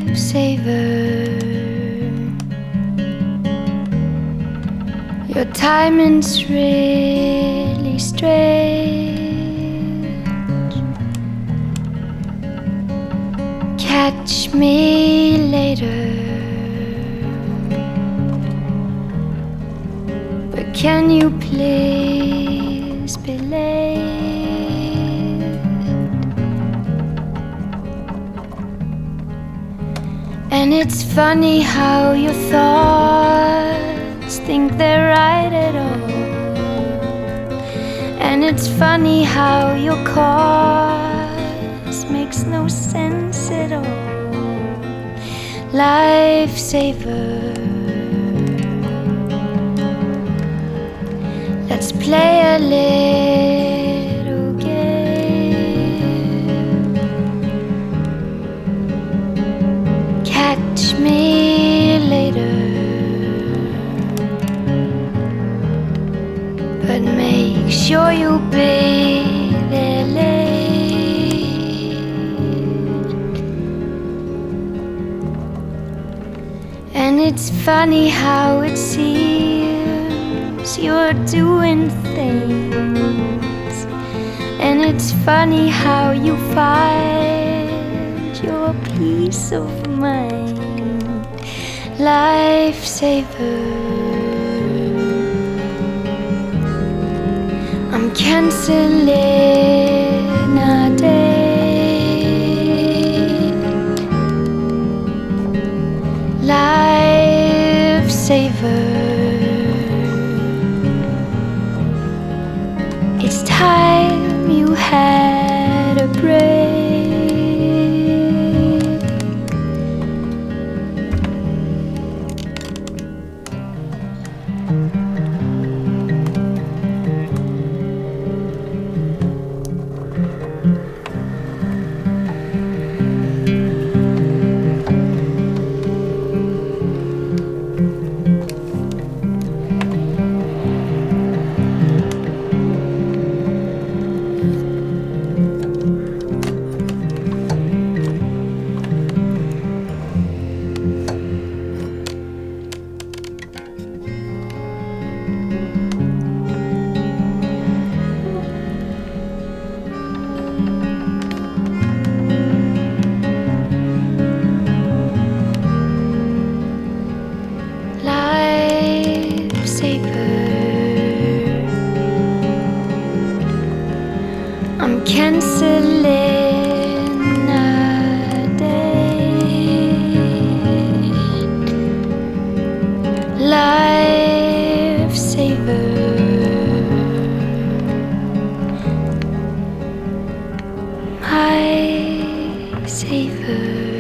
lifesaver. Your timing's really strange. Catch me later. But can you please be late? And it's funny how your thoughts think they're right at all. And it's funny how your cause makes no sense at all. Lifesaver, let's play a little game. Catch me later, but make sure you'll be there late. And it's funny how it seems you're doing things, and it's funny how you find your peace of mind. Lifesaver, I'm canceling our date. Lifesaver, it's time you had a break. I'm canceling our date. Lifesaver, my saver.